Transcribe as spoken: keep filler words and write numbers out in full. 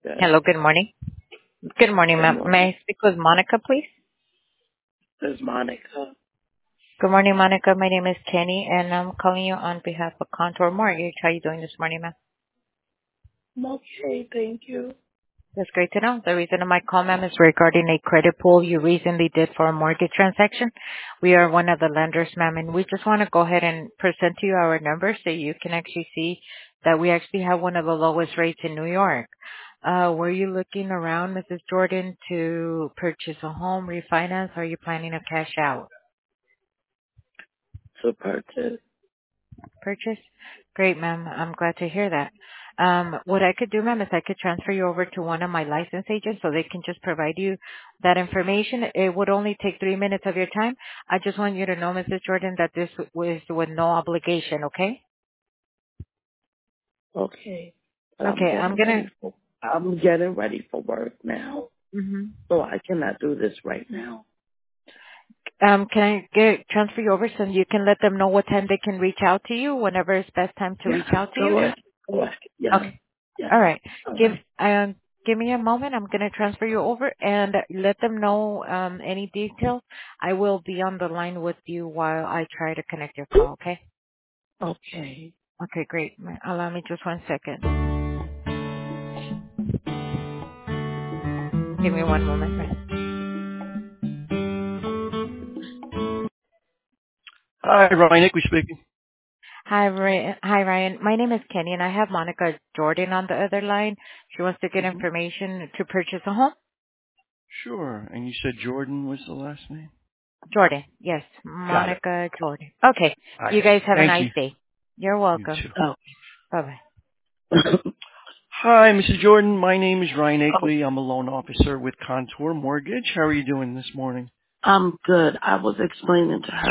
Good. Hello, good morning. Good morning, Good ma'am. May morning. I speak with Monica, please? This is Monica. Good morning, Monica. My name is Kenny, and I'm calling you on behalf of Contour Mortgage. How are you doing this morning, ma'am? I'm okay, thank you. That's great to know. The reason of my call, ma'am, is regarding a credit pull you recently did for a mortgage transaction. We are one of the lenders, ma'am, and we just want to go ahead and present to you our numbers so you can actually see that we actually have one of the lowest rates in New York. Uh, were you looking around, Missus Jordan, to purchase a home, refinance, or are you planning to cash out? To purchase. Purchase? Great, ma'am. I'm glad to hear that. Um, what I could do, ma'am, is I could transfer you over to one of my licensed agents so they can just provide you that information. It would only take three minutes of your time. I just want you to know, Missus Jordan, that this was with no obligation, okay? Okay. But I'm Okay, I'm getting ready gonna, for I'm getting ready for work now. hmm So I cannot do this right now. um, can I get, transfer you over so you can let them know what time they can reach out to you, whenever it's best time to Yeah. reach out to you? Go ahead. Go ahead. Yeah. Okay. Yeah. All right. All Give right. um give me a moment. I'm gonna transfer you over and let them know um any details. I will be on the line with you while I try to connect your call. Okay. Okay. Okay. Great. Allow me just one second. Give me one moment. Hi, Ryan Nick, we speaking. Hi, Ryan. Hi, Ryan. My name is Kenny, and I have Monica Jordan on the other line. She wants to get hmm information to purchase a home. Sure. And you said Jordan was the last name? Jordan. Yes, Got it. Monica Jordan. Okay. I You got it. guys have a Thank nice you. day. You're You welcome. too. Oh. Bye bye. Hi, Missus Jordan. My name is Ryan Oh. Akeley. I'm a loan officer with Contour Mortgage. How are you doing this morning? I'm good. I was explaining to her